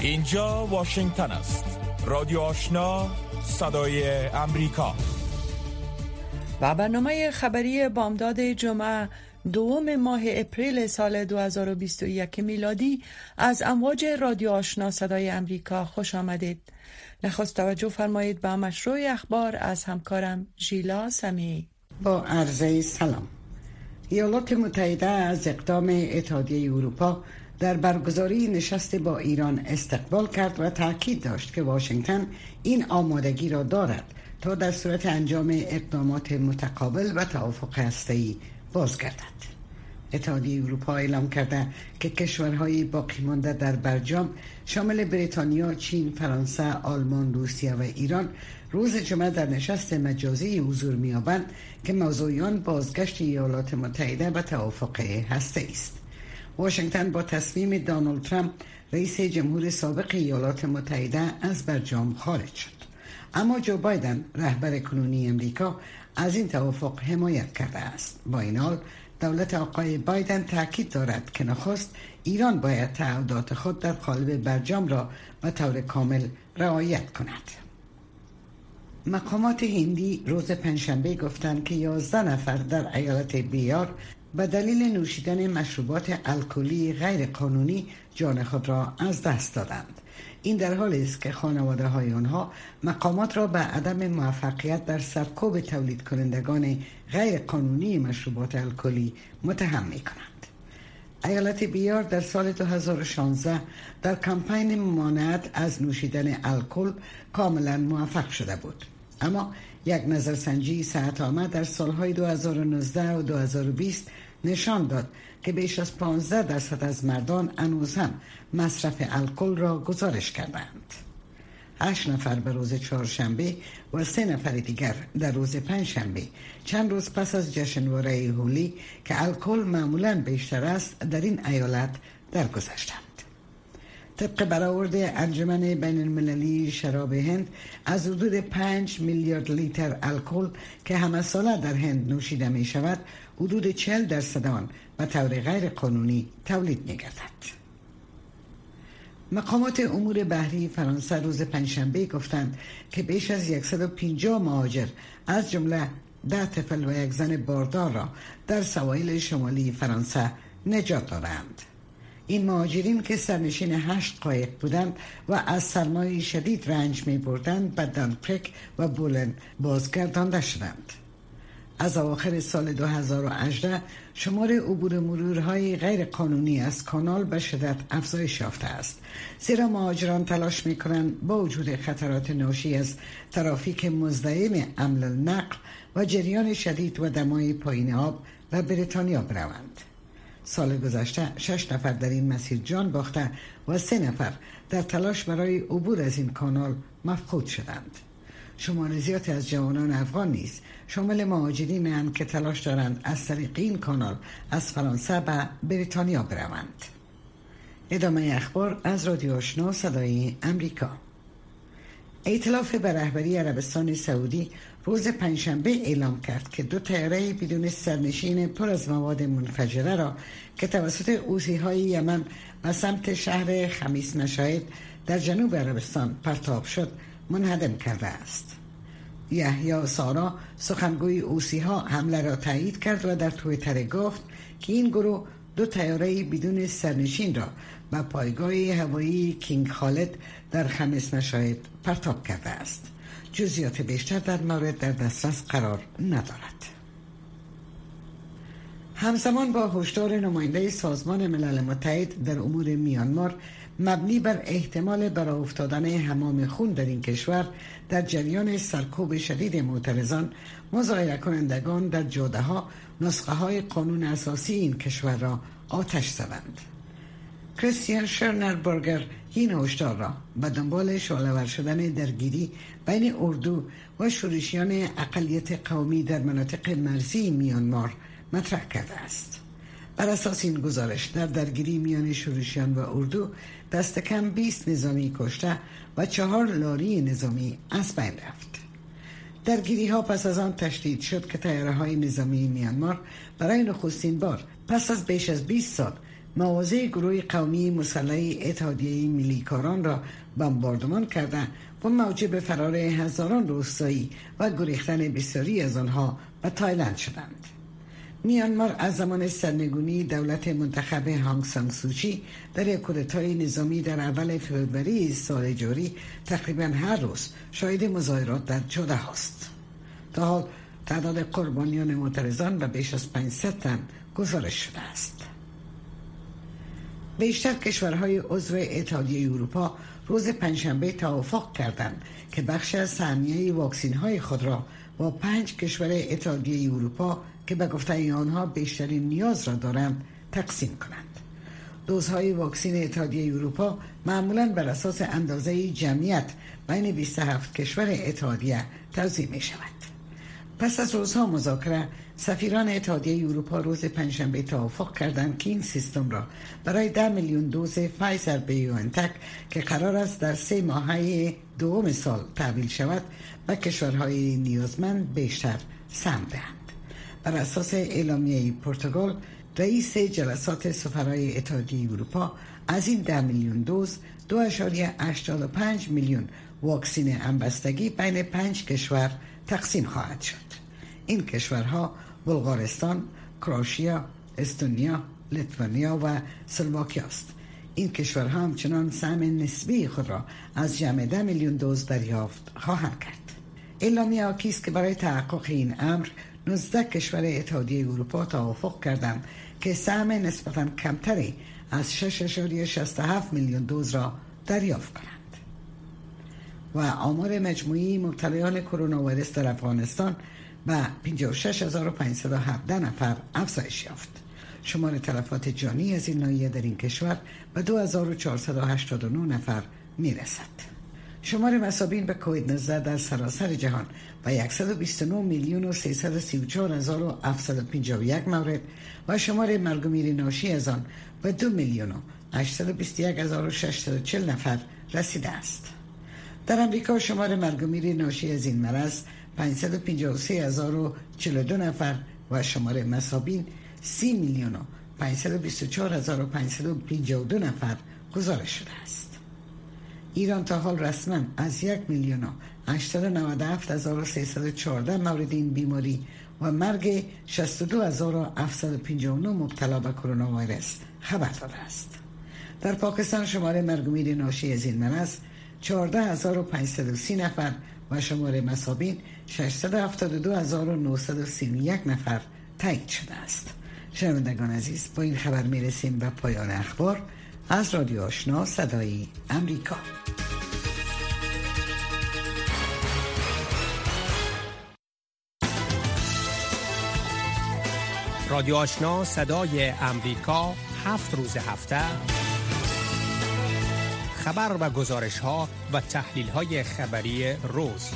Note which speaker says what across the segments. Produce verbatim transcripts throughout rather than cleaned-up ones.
Speaker 1: اینجا واشنگتن است. رادیو آشنا، صدای امریکا.
Speaker 2: و برنامه خبری بامداد جمعه دوم ماه اپریل سال دو هزار و بیست و یک میلادی از امواج رادیو آشنا صدای امریکا خوش آمدید. نخست توجه فرمایید به مشروع اخبار از همکارم ژیلا سمیعی.
Speaker 3: با عرض سلام. ایالات متحده از اقدام اتحادیه اروپا در برگزاری نشست با ایران استقبال کرد و تاکید داشت که واشنگتن این آمادگی را دارد تا در صورت انجام اقدامات متقابل و توافق هسته‌ای بازگردد. اتحادیه اروپا اعلام کرده که کشورهای باقی مانده در برجام شامل بریتانیا، چین، فرانسه، آلمان، روسیه و ایران روز جمعه در نشست مجازی حضور می‌یابند که موضوع آن بازگشت ایالات متحده به توافق هسته‌ای است. واشنگتن با تصمیم دونالد ترامپ رئیس جمهور سابق ایالات متحده از برجام خارج شد، اما جو بایدن رهبر کنونی امریکا از این توافق حمایت کرده است. با این حال دولت آقای بایدن تاکید دارد که نخست ایران باید تعهدات خود در قالب برجام را به طور کامل رعایت کند. مقامات هندی روز پنجشنبه گفتند که یازده نفر در ایالت بیار به دلیل نوشیدن مشروبات الکلی غیر قانونی جان خود را از دست دادند. این در حالی است که خانواده های آنها مقامات را به عدم موفقیت در سرکوب تولید کنندگان غیر قانونی مشروبات الکلی متهم می کنند. ایالت بیار در سال دو هزار و شانزده در کمپین ممانعت از نوشیدن الکل کاملا موفق شده بود، اما یک نظرسنجی صحت عامه در سالهای دو هزار و نوزده و دو هزار و بیست نشان داد که بیش از پانزده درصد از مردان هنوز هم مصرف الکل را گزارش کردند. هشت نفر به روز چهارشنبه و سه نفر دیگر در روز پنجشنبه، چند روز پس از جشنواره هولی که الکل معمولاً بیشتر است، در این ایالت درگذشتند. طبق برآورد انجمن بین المللی شراب هند، از حدود پنج میلیارد لیتر الکل که همه ساله در هند نوشیده می شود، حدود چهل درصد آن به طور غیر قانونی تولید می گردد. مقامات امور بحری فرانسه روز پنجشنبه گفتند که بیش از صد و پنجاه مهاجر از جمله ده طفل و یک زن باردار را در سواحل شمالی فرانسه نجات دادند. این مهاجرین که سرنشین هشت قایق بودند و از سرمای شدید رنج می بردند به دانکرک و بولن بازگردانده شدند. از اواخر سال دو هزار و هجده شمار عبور مرورهای غیر قانونی از کانال به شدت افزایش یافته است، زیرا مهاجران تلاش می کنند با وجود خطرات ناشی از ترافیک مزدحم حمل النقل و جریان شدید و دمای پایین آب و بریتانیا بروند. سال گذشته شش نفر در این مسیر جان باخته و سه نفر در تلاش برای عبور از این کانال مفقود شدند. شمار زیادی از جوانان افغان نیز شامل مهاجرین اند که تلاش دارند از طریق این کانال از فرانسه به بریتانیا بروند. ادامه اخبار از رادیو آشنا صدای امریکا. ائتلاف به رهبری عربستان سعودی روز پنجشنبه اعلام کرد که دو طیاره بدون سرنشین پر از مواد منفجره را که توسط حوثی‌های یمن به سمت شهر خمیس مشاهد در جنوب عربستان پرتاب شد منهدم کرده است. یحیی سارا سخنگوی حوثی‌ها حمله را تایید کرد و در توییتر گفت که این گروه دو طیاره بدون سرنشین را به پایگاه هوایی کینگ خالد در خمیس مشاهد پرتاب کرده است. جزئیات بیشتر در مورد در دسترس قرار ندارد. همزمان با هشدار نماینده سازمان ملل متحد در امور میانمار مبنی بر احتمال برافتادن حمام خون در این کشور در جریان سرکوب شدید معترضان، مظاهره کنندگان در جاده‌ها نسخه های قانون اساسی این کشور را آتش زدند. کریستیان شرنربرگر این هشدار را به دنبال شعله‌ور شدن درگیری بین اردو و شورشیان اقلیت قومی در مناطق مرزی میانمار مطرح کرده است. بر اساس این گزارش در درگیری میان شورشیان و اردو دست کم بیست نظامی کشته و چهار لاری نظامی از بین رفت. درگیری ها پس از آن تشدید شد که طیاره های نظامی میانمار برای نخستین بار پس از بیش از بیست سال مواضع گروه قومی مسلح اتحادیه ملی کاران را بمباردمان کردند و موجب فرار هزاران روستایی و گریختن بسیاری از آنها به تایلند شدند. میانمار از زمان سرنگونی دولت منتخب هانگ سانگ سوچی در یک کودتای نظامی در اول فوریه سال جاری تقریبا هر روز شاهد مظاهرات در جاده هاست. تا حال تعداد قربانیان معترضان به بیش از پانصد تن گزارش شده است. بیشتر کشورهای عضو اتحادیه اروپا روز پنجشنبه توافق کردند که بخش از سهمیه واکسین‌های خود را با پنج کشور اتحادیه اروپا که به گفته آنها بیشترین نیاز را دارند تقسیم کنند. دوزهای واکسن اتحادیه اروپا معمولاً بر اساس اندازه جمعیت بین بیست و هفت کشور اتحادیه توزیع می شود. پس از روزها مذاکره، سفیران اتحادیه اروپا روز پنجشنبه توافق کردند که این سیستم را برای ده میلیون دوز فایزر بیوانتک که قرار است در سه ماهه دوم سال تحویل شود به کشورهای نیازمند بیشتر سهم دهند. بر اساس اعلامیه پرتغال، رئیس جلسات سفرای اتحادیه اروپا از این ده میلیون دوز دو اشاریه هشتاد و پنج میلیون واکسن همبستگی بین پنج کشور تقسیم خواهد شد. این کشورها بلغارستان، کرواتیا، استونیا، لیتوانیا و اسلواکی است. این کشورها همچنان سهم نسبی خود را از جمع ده میلیون دوز دریافت خواهند کرد. اعلامیه آکی است که برای تحقق این امر نوزده کشور اتحادیه اروپا توافق کردند که سهم نسبتاً کمتری از شش اشاریه شصت و هفت میلیون دوز را دریافت کنند. و آمار مجموعی مبتلایان کرونا ویروس در افغانستان به پنجاه و شش هزار و پانصد و هفده نفر افزایش یافت. شمار تلفات جانی از این ناحیه در این کشور به دو هزار و چهارصد و هشتاد و نه نفر میرسد. شمار مصابین به کووید نوزده در سراسر جهان به صد و بیست و نه میلیون و سیصد و سی و چهار هزار و هفتصد و پنجاه و یک مورد و شمار مرگ و میر ناشی از آن به دو میلیون و هشتصد و بیست و یک هزار و ششصد و چهل نفر رسیده است. در امریکا شمار مرگ و میر ناشی از این مرض پانصد و پنجاه و سه هزار و چهل و دو نفر و شمار مصابین سی میلیون و پانصد و بیست و چهار هزار و پانصد و پنجاه و دو نفر گزارش شده است. ایران تا حال رسما از یک میلیون و هشتصد و نود و هفت هزار و سیصد و چهارده مورد این بیماری و مرگ شصت و دو هزار و هفتصد و پنجاه و نه مبتلا به کرونا ویروس خبر داده است. در پاکستان شمار مرگ و میر ناشی از این مرض چهارده هزار و پانصد و سی نفر و شمار مصابین ششصد و هفتاد و دو هزار و نهصد و سی و یک نفر تایید شده است. شنوندگان عزیز، با این خبر میرسیم به پایان اخبار از رادیو آشنا صدای امریکا.
Speaker 4: رادیو آشنا صدای امریکا هفت روز هفته خبر و گزارش ها و تحلیل های خبری روز.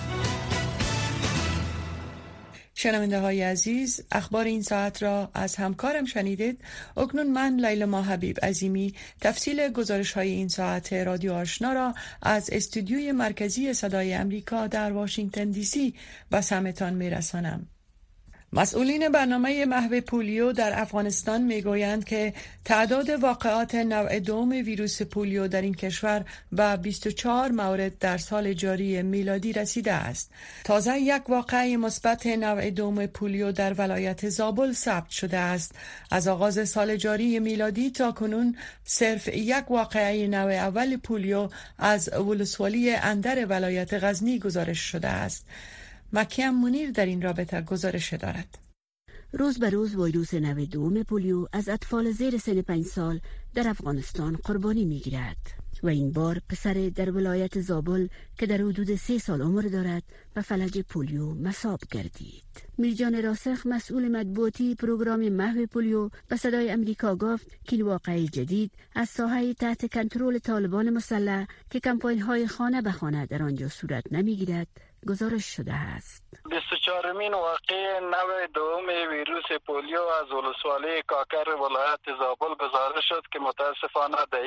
Speaker 2: شنونده های عزیز، اخبار این ساعت را از همکارم شنیدید. اکنون من لیلا حبیب عظیمی تفصیل گزارش های این ساعت رادیو آشنا را از استودیوی مرکزی صدای امریکا در واشنگتن دی سی به سمعتان میرسانم. مسئولین برنامه محو پولیو در افغانستان میگویند که تعداد واقعات نوع دوم ویروس پولیو در این کشور به بیست و چهار مورد در سال جاری میلادی رسیده است. تازه یک واقعه مثبت نوع دوم پولیو در ولایت زابل ثبت شده است. از آغاز سال جاری میلادی تا کنون صرف یک واقعه نوع اول پولیو از ولسوالی اندر ولایت غزنی گزارش شده است. مکیم منیر در این رابطه گزارش دارد.
Speaker 5: روز به روز ویروس نوع دوم پولیو از اطفال زیر سن پنج سال در افغانستان قربانی می گیرد و این بار پسر در ولایت زابل که در حدود سه سال عمر دارد به فلج پولیو مصاب گردید. میرجان راسخ مسئول مطبوعاتی پروگرام محو پولیو به صدای امریکا گفت که این واقعه جدید از ساحه تحت کنترل طالبان مسلح که کمپاین های خانه به خانه در آنجا صورت نمی گیرد گزارش شده است.
Speaker 6: بیست و چهارمین واقعه نوع دوم ویروس پولیو از ولسوالی کاکر ولایت زابل گزارش شد که متاسفانه در این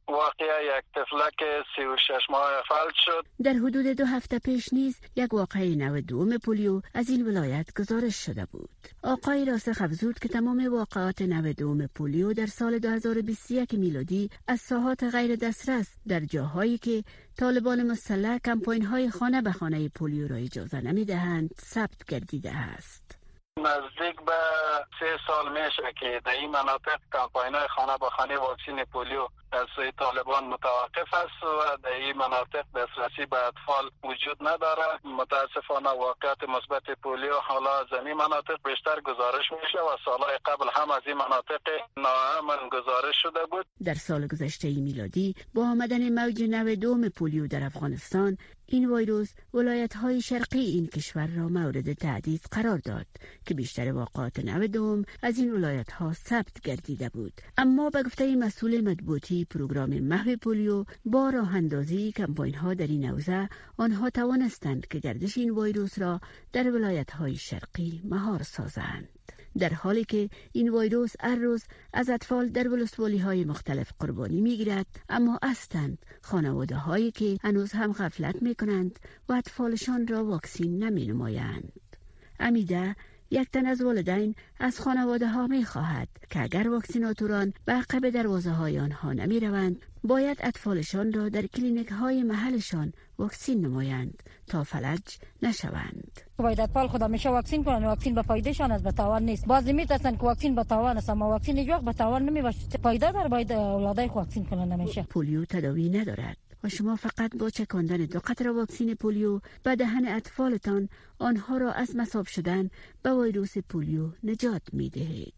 Speaker 6: واقعا یک طفلک سی و شش ماه فلج شد.
Speaker 5: در حدود دو هفته پیش نیز یک واقعه نو دوم پولیو از این ولایت گزارش شده بود. آقای راسخ افزود که تمام واقعات نو دوم پولیو در سال دو هزار و بیست و یک میلادی از ساحات غیر دسترس در جاهایی که طالبان مسلح کمپاین‌های خانه به خانه پولیو را اجازه نمی‌دهند ثبت گردیده است.
Speaker 6: نزدیک به سه سال میشه که در این مناطق کمپاین‌های خانه به خانه واکسین پولیو از سوی طالبان متوقف است و در این مناطق دسترسی به اطفال وجود نداره. متاسفانه واقعات مثبت پولیو حالا از این مناطق بیشتر گزارش میشه و سالهای قبل هم از این مناطق ناامن گزارش شده بود.
Speaker 5: در سال گذشته میلادی با آمدن موج نو دوم پولیو در افغانستان، این ویروس ولایت‌های شرقی این کشور را مورد تهدید قرار داد که بیشتر واقعات نو دوم از این ولایت‌ها ثبت گردیده بود. اما به گفته مسئول مطبوعاتی پروگرام محو پولیو، با راه اندازی کمپاین‌ها در این حوزه آنها توانستند که گردش این ویروس را در ولایت‌های شرقی مهار سازند. در حالی که این ویروس هر روز از اطفال در ولسوالی‌های مختلف قربانی می‌گیرد، اما هستند خانواده‌هایی که هنوز هم غفلت می‌کنند و اطفالشان را واکسین نمی‌نمایند. امیده، یک تن از والدین از خانواده ها می خواهد که اگر واکسیناتوران به عقب دروازه های آنها نمی روند، باید اطفالشان را در کلینیک های محلشان واکسین نمایند تا فلج نشوند.
Speaker 7: باید اطفال خود همیشه واکسین کنند. واکسین به فایدهشان از به تاوان نیست. بعضی میترسن که واکسین به تاوان است، اما واکسین هیچ وقت به تاوان نمیباشه. فایده داره. باید اولادای واکسین کنند همیشه.
Speaker 5: پولیو تداوی ندارد و شما فقط با چکاندن دو قطره واکسین پولیو به دهن اطفالتان آنها را از مصاب شدن به ویروس پولیو نجات می دهید.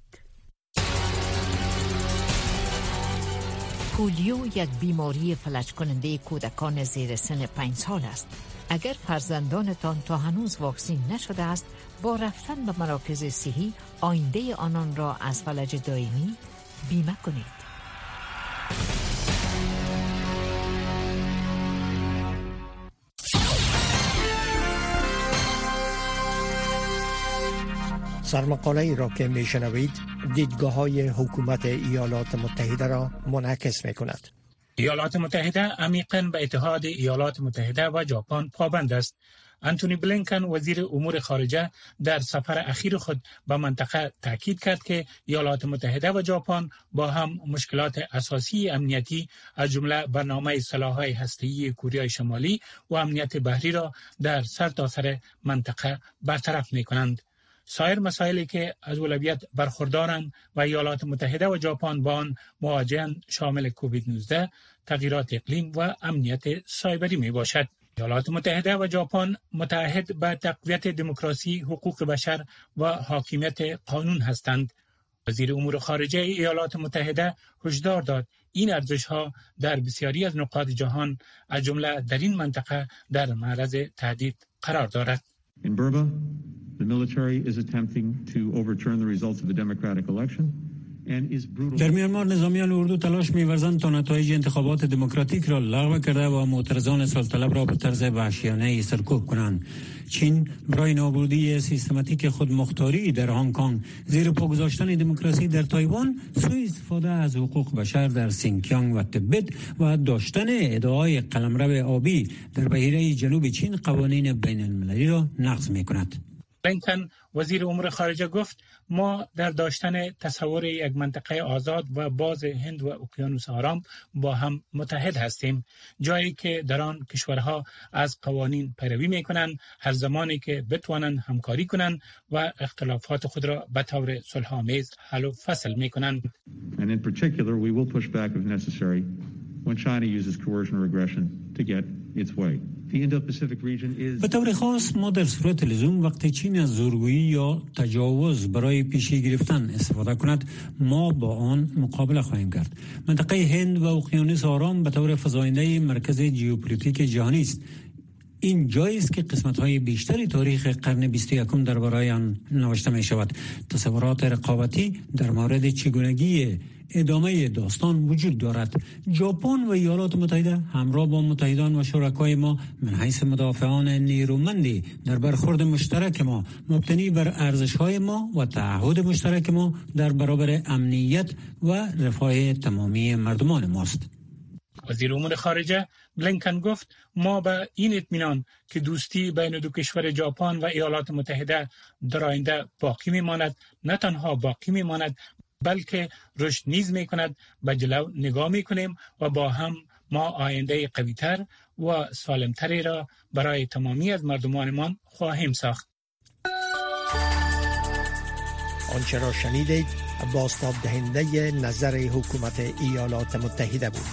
Speaker 8: پولیو یک بیماری فلج کننده کودکان زیر سن پنج سال است. اگر فرزندانتان تا هنوز واکسین نشده است، با رفتن به مراکز صحی آینده آنان را از فلج دائمی بیمه کنید.
Speaker 9: سرمقاله ای را که می شنوید دیدگاه های حکومت ایالات متحده را منعکس می کند.
Speaker 10: ایالات متحده عمیقاً به اتحاد ایالات متحده و ژاپن پابند است. انتونی بلینکن وزیر امور خارجه در سفر اخیر خود به منطقه تاکید کرد که ایالات متحده و ژاپن با هم مشکلات اساسی امنیتی از جمله برنامه سلاح‌های هسته‌ای کره شمالی و امنیت بحری را در سرتاسر منطقه برطرف می‌کنند. سایر مسائلی که از اولویت برخوردارند و ایالات متحده و ژاپن با آن مواجهند شامل کووید نوزده، تغییرات اقلیم و امنیت سایبری می باشد. ایالات متحده و ژاپن متعهد به تقویت دموکراسی، حقوق بشر و حاکمیت قانون هستند. وزیر امور خارجه ایالات متحده هشدار داد این ارزش‌ها در بسیاری از نقاط جهان از جمله در این منطقه در معرض تهدید قرار دارد.
Speaker 11: In Burma, the military is attempting to overturn the results of the democratic election and is brutal.
Speaker 12: در میانمار نظامیان اردو تلاش می‌ورزند تا نتایج انتخابات دموکراتیک را لغو کرده و معترضان اصالت را به طرز وحشیانه سرکوب کنند. چین برای نابودی سیستماتیک خودمختاری در هنگ کنگ، زیر پا گذاشتن دموکراسی در تایوان، سوء استفاده از حقوق بشر در سینکیانگ و تبت و داشتن ادعای قلمرو آبی در بحیره جنوب چین قوانین بین المللی را نقض می‌کند.
Speaker 10: بلینکن وزیر امور خارجه گفت ما در داشتن تصور یک منطقه آزاد و باز هند و اقیانوس آرام با هم متحد هستیم، جایی که در آن کشورها از قوانین پیروی میکنند هر زمانی که بتوانند همکاری کنند و اختلافات خود را به طور صلح‌آمیز حل و فصل میکنند.
Speaker 11: And in particular we will push back if necessary when China uses coercion or aggression to get its way.
Speaker 12: به طور خاص ما در صورت لزوم وقتی چین از زورگویی یا تجاوز برای پیشی گرفتن استفاده کند، ما با آن مقابله خواهیم کرد. منطقه هند و اقیانوس آرام به طور فزاینده مرکز ژئوپلیتیک جهانی است. این جایی است که قسمت‌های بیشتری تاریخ قرن بیست و یکم درباره آن نوشته می شود. تصورات رقابتی در مورد چگونگی ادامه داستان وجود دارد. ژاپن و ایالات متحده همراه با متحدان و شرکای ما من حیث مدافعان نیرومندی در برخورد مشترک ما مبتنی بر ارزش‌های ما و تعهد مشترک ما در برابر امنیت و رفاه تمامی مردمان ماست.
Speaker 10: وزیر امور خارجه بلینکن گفت ما به این اطمینان که دوستی بین دو کشور ژاپن و ایالات متحده در آینده باقی میماند، نه تنها باقی میماند بلکه رشد نیز میکند، به جلو نگاه میکنیم و با هم ما آینده قوی‌تر و سالمتری را برای تمامی از مردمانمان خواهیم ساخت.
Speaker 9: آنچه را شنیدید بازتاب دهنده نظر حکومت ایالات متحده بود.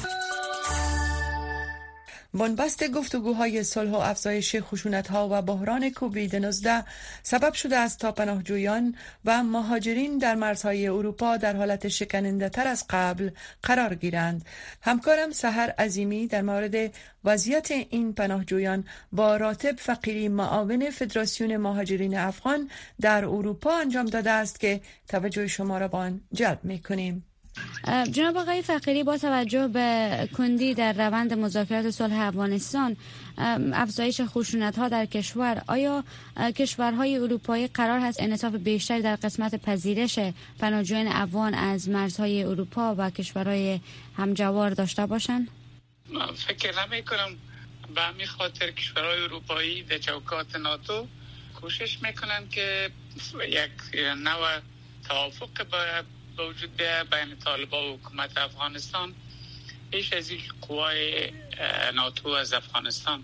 Speaker 2: بنبست گفتگوهای صلح و افزایش خشونت‌ها و بحران کووید نوزده سبب شده است تا پناهجویان و مهاجرین در مرزهای اروپا در حالت شکننده‌تر از قبل قرار گیرند. همکارم سحر عظیمی در مورد وضعیت این پناهجویان با راتب فقیری، معاون فدراسیون مهاجرین افغان در اروپا انجام داده است که توجه شما را به آن جلب می‌کنیم.
Speaker 13: جناب آقای فقیری، با توجه به کندی در روند مذاکرات صلح افغانستان، افزایش خشونت‌ها در کشور، آیا کشورهای اروپایی قرار هست انعطاف بیشتری در قسمت پذیرش پناهجویان افغان از مرزهای اروپا و کشورهای همجوار داشته باشند؟
Speaker 14: فکر نمی کنم. به همین خاطر کشورهای اروپایی در چوکات ناتو کوشش میکنن که یک نوع توافق به وجود بیاید بین طالبان و حکومت افغانستان. پیش از این قوای ناتو از افغانستان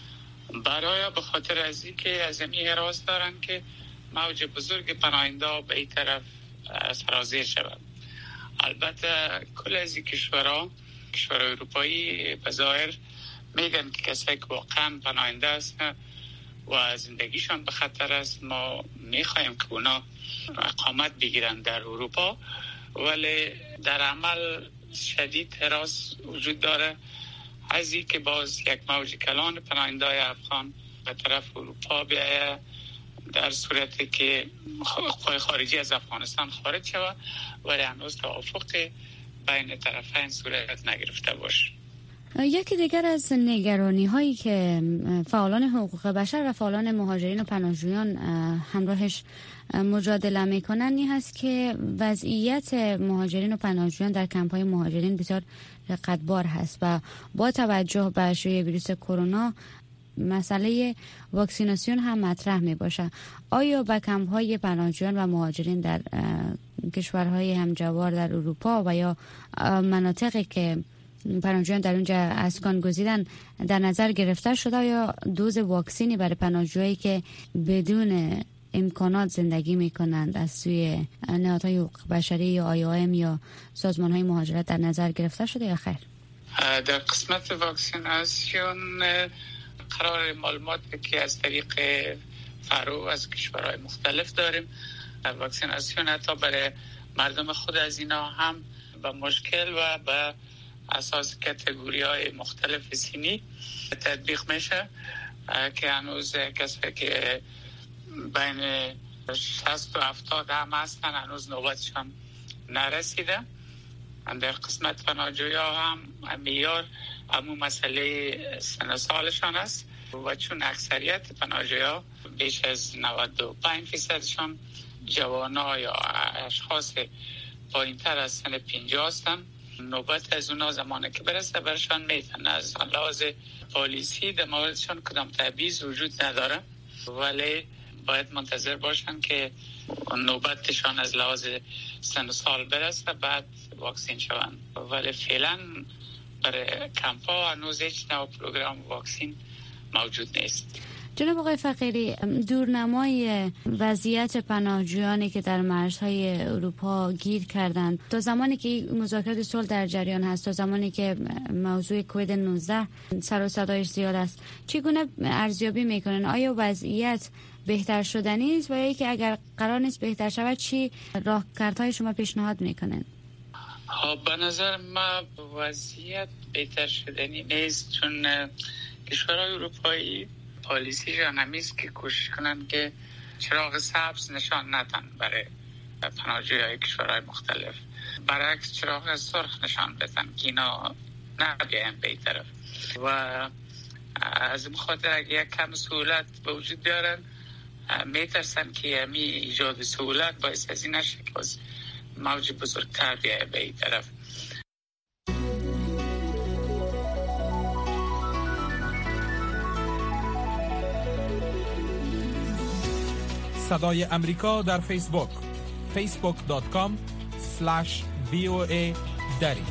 Speaker 14: برای به خاطر از این که از این حراس دارن که موج بزرگ پناهنده به این طرف سرازیر شود. البته کل از این کشورها، کشورهای اروپایی به ظاهر میگن که کسایی که واقعا پناهنده هستن و زندگیشان به خطر است، ما میخوایم که اونا اقامت بگیرن در اروپا، ولی در عمل شدید حراس وجود داره از این که باز یک موج کلان پناهنده‌های افغان به طرف اروپا بیاید در صورتی که قوای خارجی از افغانستان خارج شود، ولی هنوز توافق بین طرفین صورت نگرفته باشه.
Speaker 13: یکی دیگر از نگرانی هایی که فعالان حقوق بشر و فعالان مهاجرین و پناهجویان همراهش مجادله میکنن این هست که وضعیت مهاجرین و پناهجویان در کمپ‌های مهاجرین بسیار رقتبار هست و با توجه به شیوع ویروس کرونا مسئله واکسیناسیون هم مطرح می باشه. آیا به کمپ‌های پناهجویان و مهاجرین در کشورهای همجوار در اروپا و یا مناطقی که پناهجویان در اونجا اسکان گزیدن در نظر گرفته شده یا دوز واکسینی برای پناهجویی که بدون امکانات زندگی میکنند از سوی نهادهای حقوق بشری یا آی او ام یا سازمانهای مهاجرت در نظر گرفته شده یا خیر؟
Speaker 14: در قسمت واکسیناسیون قرار معلوماتی که از طریق فرو از کشورهای مختلف داریم، واکسیناسیون حتی برای مردم خود از اینا هم با مشکل و با اساس کاتگوری های مختلف سنی تطبیق میشه که هنوز کسایی که بین شصت و هفتاد هم هستن هنوز نوبتشان نرسیده. در قسمت پناهجویی هم معیار همون مسئله سن سالشان است و چون اکثریت پناهجویی بیش از نود و پنج فیصدشان جوانا یا اشخاص پایین تر از سن پنجاه هستن، نوبت از اونا زمانی که برسه برشان میتن. از لحاظ پالیسی در موردشان کدام تبعیض وجود نداره، ولی باید منتظر باشن که نوبتشان از لحاظ سن و سال برسه بعد واکسین شوند. ولی فعلا برای کمپا هنوز هیچ نوع پروگرام واکسین موجود نیست.
Speaker 13: جناب آقای فقیری، دورنمای وضعیت پناهجویانی که در مرزهای اروپا گیر کردند تا زمانی که مذاکرات صلح در جریان هست، تا زمانی که موضوع کووید نوزده سر و صدایش زیاد است، چگونه ارزیابی میکنن؟ آیا وضعیت بهتر شدنی است و یا که اگر قرار نیست بهتر شود چی راهکردهای شما پیشنهاد میکنن؟
Speaker 14: به نظر ما وضعیت بهتر شدنی نیست، چون کشورهای اروپایی پالیسیشان همیست که کوشش کنن که چراغ سبز نشان ندن برای پناهجویان کشورهای مختلف، برعکس چراغ سرخ نشان بدن که اینا نبیاین به این طرف. و از این خاطر اگه یک کم سهولت به وجود بیارن میترسن که همی ایجاد سهولت باعث از این نشه که باز موج بزرگتر بیایه به این طرف.
Speaker 1: صدای امریکا در فیسبوک فیسبوک دات کام اسلش وی او ای دری.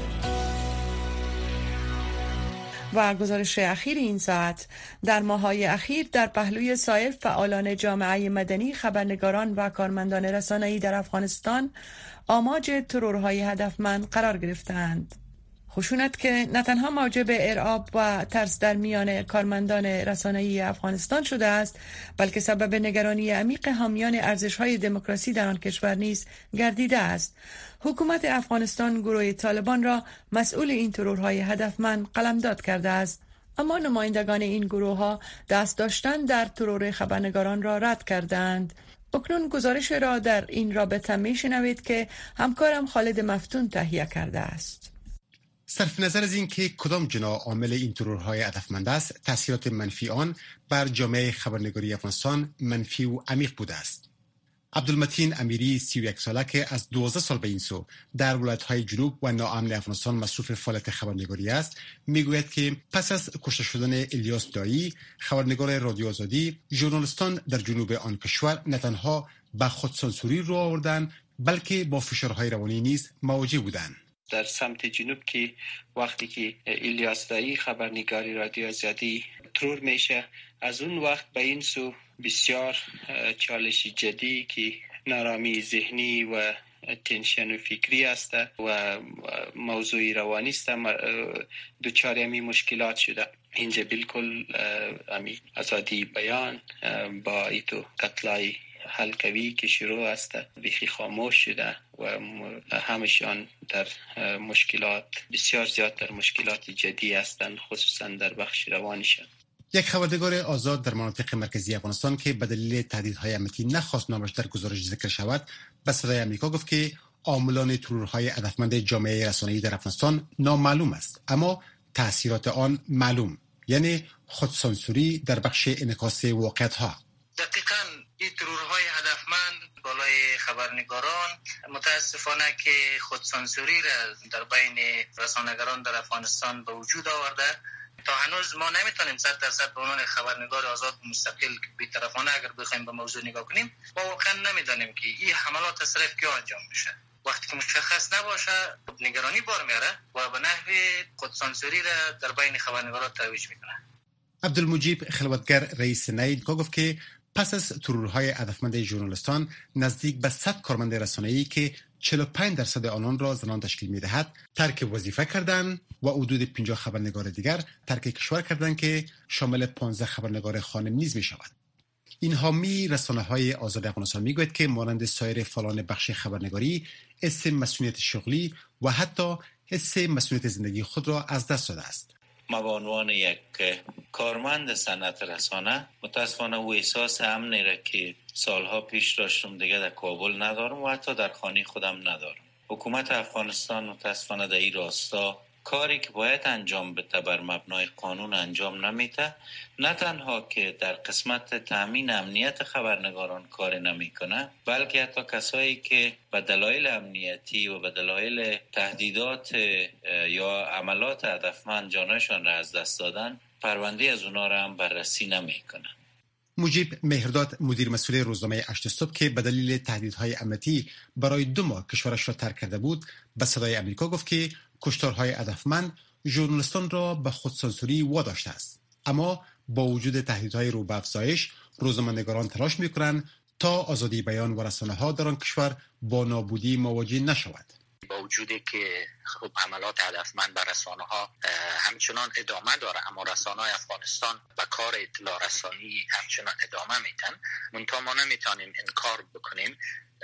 Speaker 2: و گزارش اخیر این ساعت: در ماه‌های اخیر در پهلوی سایر فعالان جامعه مدنی، خبرنگاران و کارمندان رسانه‌ای در افغانستان آماج ترورهای هدفمند قرار گرفتند. خشونت که نه تنها موجب ارعاب و ترس در میان کارمندان رسانه‌ای افغانستان شده است، بلکه سبب نگرانی عمیق حامیان ارزش‌های دموکراسی در آن کشور نیز گردیده است. حکومت افغانستان گروه طالبان را مسئول این ترورهای هدفمند قلمداد کرده است، اما نمایندگان این گروه‌ها دست داشتن در ترور خبرنگاران را رد کردند. اکنون گزارش را در این رابطه میشنوید که همکارم خالد مفتون تهیه کرده است.
Speaker 15: صرف نظر از این که کدام جناح عامل این ترورهای هدفمند است، تاثیرات منفی آن بر جامعه خبرنگاری افغانستان منفی و عمیق بوده است. عبدالمتین امیری، سی و یک ساله که از دوازده سال به این سو در ولایت‌های جنوب و ناامن افغانستان مصروف فعالیت خبرنگاری است، میگوید که پس از کشته شدن الیاس دایی، خبرنگار رادیو آزادی، ژورنالیستان در جنوب آن کشور نه تنها به خودسانسوری رو آوردند، بلکه با فشارهای روانی نیز مواجه بودند.
Speaker 16: در سمت جنوب که وقتی که الیاس دایی خبرنگاری رادیو آزادی ترور میشه، از اون وقت به این سو بسیار چالش جدی که نارامی ذهنی و تنشن و فکری است و موضوعی روانی است، دوچار امی مشکلات شده. اینجا بالکل امی آزادی بیان با ایتو قتلای حلقوی که شروع است بیخی خاموش شده و همشان در مشکلات بسیار زیاد در مشکلات جدی هستند، خصوصا در بخش روانیشان.
Speaker 15: یک خبرنگار آزاد در مناطق مرکزی افغانستان که به دلیل تهدیدهای امنیتی نخواست نامش در گزارش ذکر شود، به صدای آمریکا گفت که عاملان ترورهای هدفمند جامعه رسانه‌ای در افغانستان نامعلوم است، اما تاثیرات آن معلوم، یعنی خودسانسوری در بخش انعکاس واقعیت‌ها.
Speaker 17: دقیقاً این ترورهای هدفمند بالای خبرنگاران متاسفانه که خودسانسوری را در بین رسانه‌گران در افغانستان به وجود آورده. تا هنوز ما نمیتونیم صد درصد به عنوان خبرنگار آزاد مستقل بی‌طرفانه اگر بخوایم به موضوع نگاه کنیم، ما واقعا نمیدانیم که این حملات صرف کی انجام میشه. وقتی که مشخص نباشه نگرانی بار میاره و به نحو خودسانسوری را در بین خبرنگاران ترویج میکنه.
Speaker 15: عبدالمجیب خلوتگر رئیس نیید گفت که پس از ترورهای هدفمند ژورنالیستان، نزدیک به صد کارمند رسانه‌ای که چهل و پنج درصد آنان را زنان تشکیل می‌دهد، ترک وظیفه کردند و حدود پنجاه خبرنگار دیگر ترک کشور کردند که شامل پانزده خبرنگار خانم نیز می‌شود. این حامی رسانه‌های آزاد افغانستان می‌گوید که مانند سایر فعالان بخش خبرنگاری، حس مسئولیت شغلی و حتی حس مسئولیت زندگی خود را از دست داده است.
Speaker 18: ما به عنوان یک کارمند صنعت رسانه متاسفانه او احساس امنی را که سالها پیش داشتم دیگه در کابل ندارم و حتی در خانه خودم ندارم. حکومت افغانستان متاسفانه در این راستا کاری که باید انجام بده بر مبنای قانون انجام نمیده. نه تنها که در قسمت تامین امنیت خبرنگاران کار نمیکنه، بلکه حتی کسایی که به دلایل امنیتی و به دلایل تهدیدات یا عملات هدفمند جانشان را از دست دادن، پرونده از اونا را هم بررسی نمیکنه.
Speaker 15: مجیب مهرداد، مدیر مسئول روزنامه هشت صبح که به دلیل تهدیدهای امنیتی برای دو ماه کشورش را ترک کرده بود، به صدای آمریکا گفت که کشتارهای هدفمند ژورنالیستان را به خودسانسوری واداشته است، اما با وجود تهدیدهای رو به افزایش، روزنامه‌نگاران تلاش می‌کنند تا آزادی بیان و رسانه‌ها در آن کشور با نابودی مواجه نشود.
Speaker 17: با وجودی که خب حملات هدفمند بر رسانه‌ها همچنان ادامه داره، اما رسانه‌های افغانستان به کار اطلاع رسانی همچنان ادامه میدن. منتها ما نمیتونیم انکار بکنیم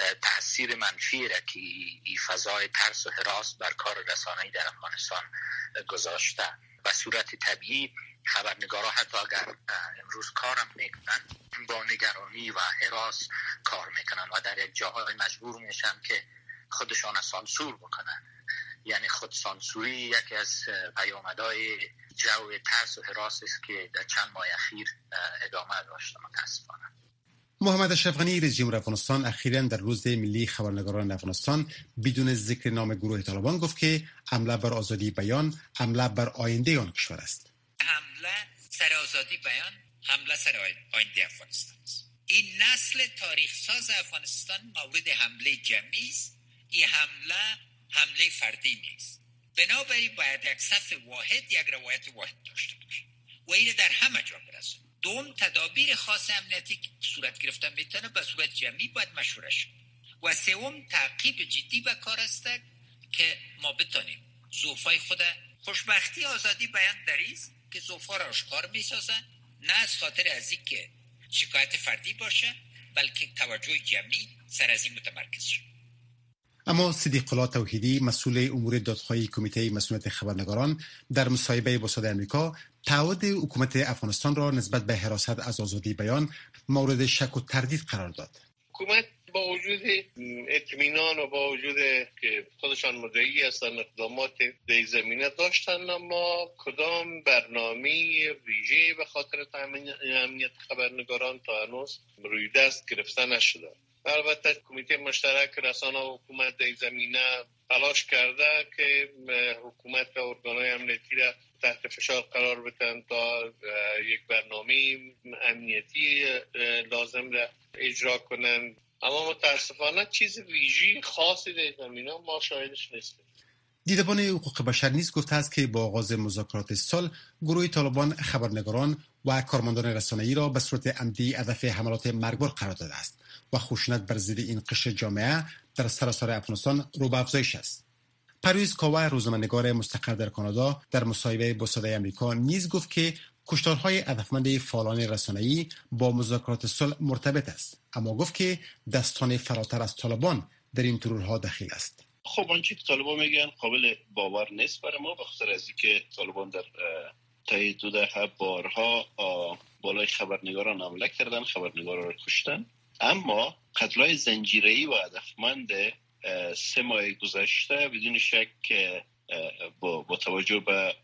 Speaker 17: تأثیر منفی را که این فضای ترس و هراس بر کار رسانه‌ای در افغانستان گذاشته. به صورت طبیعی خبرنگارا حتی اگر امروز کارم میکنن، با نگرانی و هراس کار میکنن و در یک جاهای مجبور میشن که خودشان سانسور بکنن. یعنی خود سانسوری یکی از پیامدهای جو ترس و هراس است که در چند ماه اخیر ادامه داشته متاسفانه.
Speaker 15: محمد اشرف غنی رئیس جمهور افغانستان اخیراً در روز ملی خبرنگاران افغانستان بدون ذکر نام گروه طالبان گفت که حمله بر آزادی بیان حمله بر آینده آن کشور است.
Speaker 19: حمله سر آزادی بیان حمله سر آینده افغانستان است. این نسل تاریخ ساز افغانستان مورد حمله جمعی است. این حمله حمله فردی نیست. بنابراین باید یک صف واحد، یک روایت واحد داشته باشه و این در همه جا برسه. دوم، تدابیر خاص امنیتی صورت گرفتن میتونه به صورت جمعی باید مشوره شد. و سوم، تعقیب جدی به کار است که ما بتونیم ظروفای خود خوشبختی آزادی بیان دریست که ظروفا را آشکار میسازن، نه از خاطر از این که شکایت فردی باشه بلکه توجه جمعی سر از این متمرکز شد.
Speaker 15: اما صدیق الله توحیدی مسئول امور دادخواهی کمیته مسئولیت خبرنگاران در مصاحبه با صدای آمریکا تعهد حکومت افغانستان را نسبت به حراست از آزادی بیان مورد شک و تردید قرار داد.
Speaker 20: حکومت با وجود اطمینان و با وجود که خودشان مدعی هستند اقدامات در زمینه داشتن، اما کدام برنامه ویژه به خاطر تامین امنیت خبرنگاران تا هنوز روی دست گرفته نشده. البته کمیته مشترک رسانه و حکومت در زمینه تلاش کرده که حکومت و ارگان‌های امنیتی را تحت فشار قرار بدن تا یک برنامه امنیتی لازم را اجرا کنند، اما متاسفانه چیز ویژی خاصی در زمینه ما شاهدش نیستیم.
Speaker 15: دیدبان حقوق بشر نیز گفته است که با آغاز مذاکرات سال گروه طالبان خبرنگاران و کارمندان رسانه‌ای را به صورت عمدی هدف حملات مرگبار قرار داده است و خشونت بر ضد این قشر جامعه در سراسر افغانستان رو به افزایش است. پرویز کاوه، روزنامه‌نگار مستقر در کانادا، در مصاحبه با صدای آمریکا نیز گفت که کشتارهای هدفمند فعالان رسانه‌ای با مذاکرات صلح مرتبط است، اما گفت که دستان فراتر از طالبان در این ترورها دخیل است.
Speaker 21: خب آنچه که طالبان میگن قابل باور نیست برای ما، به خاطر از اینکه طالبان در طی دو دهه بارها بالای خبرنگاران حمله کردن، خبرنگاران را کشتن. اما قتل‌های زنجیره‌ای و هدفمند سه ماه گذشته بدون شک با, با توجه به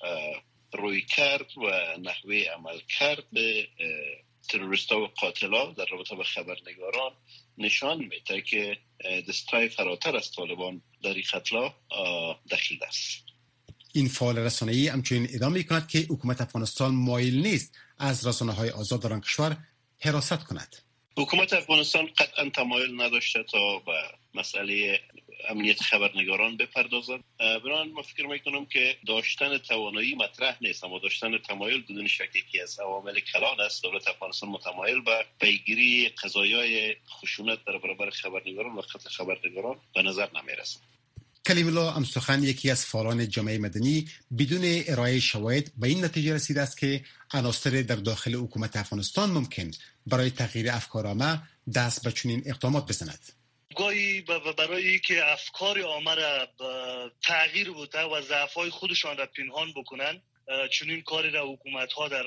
Speaker 21: روی کرد و نحوه عمل کرد تروریستا و قاتلا در رابطه با خبرنگاران نشان میده که دستای فراتر از طالبان در این قتلا دخیل است.
Speaker 15: این فعال رسانه‌ای همچنین ادامه می‌کند که حکومت افغانستان مایل نیست از رسانه‌های آزاد در آن کشور حراست کند.
Speaker 21: حکومت افغانستان قطعا تمایل نداشته تا به مسئله امنیت خبرنگاران بپردازد. برای من فکر میکنم که داشتن توانایی مطرح نیست، اما داشتن تمایل بدون شک یکی از عوامل کلان است. دولت افغانستان متمایل به پیگیری قضایای خشونت در برابر خبرنگاران و قتل خبرنگاران به نظر نمیرسد.
Speaker 15: کلیم الله امسخن، یکی از فعالان جامعه مدنی، بدون ارائه شواهد به این نتیجه رسیده است که عناصر در داخل حکومت افغانستان ممکن برای تغییر افکار عامه دست به چنین اقدامات بزند.
Speaker 22: گاهی برای که افکار عامه را تغییر بوده و ضعف‌های خودشان را پنهان بکنن، چنین کاری را حکومت‌ها در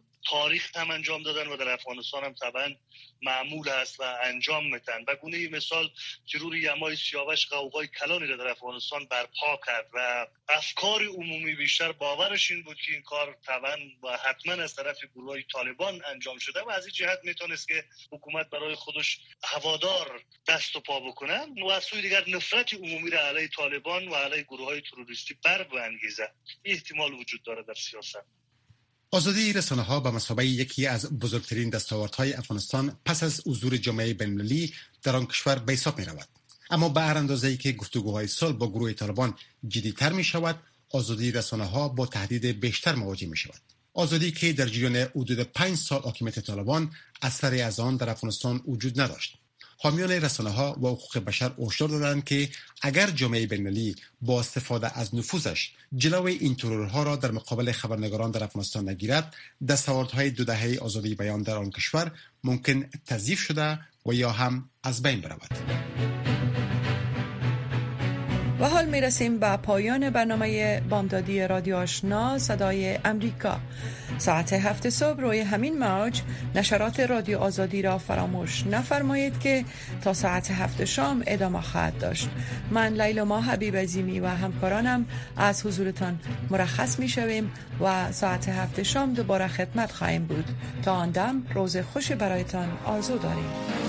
Speaker 22: تاریخ هم انجام دادن و در افغانستان هم طبعا معمول است و انجام میتن. به گونه مثال ترور یمای سیاوش قوقای کلانی را در افغانستان برپا کرد و افکار عمومی بیشتر باورش این بود که این کار طبعا و حتما از طرف گروه‌های طالبان انجام شده و از این جهت میتونست که حکومت برای خودش هوادار دست و پا بکنه و از سوی دیگر نفرت عمومی را علیه طالبان و علیه گروه‌های تروریستی بر بانگیزه. احتمال وجود داره در سیاست.
Speaker 15: آزادی رسانه‌ها به مثابه یکی از بزرگترین دستاوردهای افغانستان پس از حضور جامعه بین‌المللی در آن کشور به حساب می‌رود. اما به هر اندازه‌ای که گفتگوهای صلح با گروه طالبان جدی‌تر می‌شود، آزادی رسانه‌ها با تهدید بیشتر مواجه می‌شود. آزادی که در جریان حدود پنج سال حاکمیت طالبان اثری از آن در افغانستان وجود نداشت. حامیان رسانه‌ها و حقوق بشر هشدار دادند که اگر جامعه بین‌المللی با استفاده از نفوذش جلوی این ترورها را در مقابل خبرنگاران در افغانستان نگیرد، دستاوردهای دو دهه آزادی بیان در آن کشور ممکن تضعیف شده و یا هم از بین برود.
Speaker 2: و حال می رسیم به پایان برنامه بامدادی رادیو آشنا صدای امریکا. ساعت هفت صبح روی همین موج نشرات رادیو آزادی را فراموش نفرمایید که تا ساعت هفت شام ادامه خواهد داشت. من لیلا حبیب عظیمی و همکارانم از حضورتان مرخص می شویم و ساعت هفت شام دوباره خدمت خواهیم بود. تا آن دم روز خوش برایتان آرزو داریم.